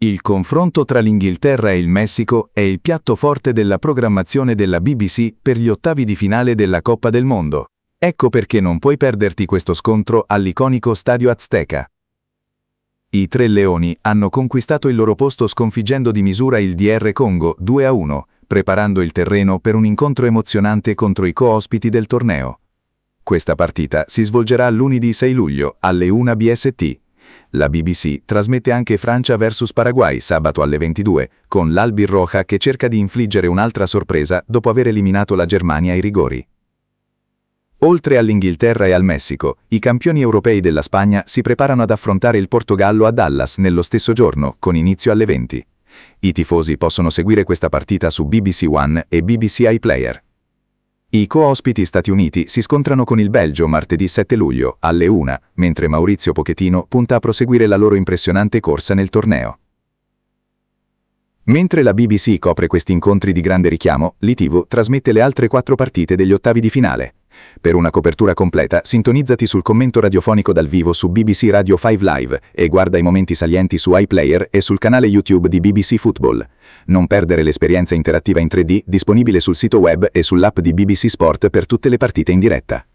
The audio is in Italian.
Il confronto tra l'Inghilterra e il Messico è il piatto forte della programmazione della BBC per gli ottavi di finale della Coppa del Mondo. Ecco perché non puoi perderti questo scontro all'iconico Stadio Azteca. I Tre Leoni hanno conquistato il loro posto sconfiggendo di misura il DR Congo 2-1, preparando il terreno per un incontro emozionante contro i co-ospiti del torneo. Questa partita si svolgerà lunedì 6 luglio alle 1 BST. La BBC trasmette anche Francia vs Paraguay sabato alle 22, con l'Albirroja che cerca di infliggere un'altra sorpresa dopo aver eliminato la Germania ai rigori. Oltre all'Inghilterra e al Messico, i campioni europei della Spagna si preparano ad affrontare il Portogallo a Dallas nello stesso giorno, con inizio alle 20. I tifosi possono seguire questa partita su BBC One e BBC iPlayer. I co-ospiti Stati Uniti si scontrano con il Belgio martedì 7 luglio, alle 1, mentre Maurizio Pochettino punta a proseguire la loro impressionante corsa nel torneo. Mentre la BBC copre questi incontri di grande richiamo, l'ITV trasmette le altre 4 partite degli ottavi di finale. Per una copertura completa, sintonizzati sul commento radiofonico dal vivo su BBC Radio 5 Live e guarda i momenti salienti su iPlayer e sul canale YouTube di BBC Football. Non perdere l'esperienza interattiva in 3D disponibile sul sito web e sull'app di BBC Sport per tutte le partite in diretta.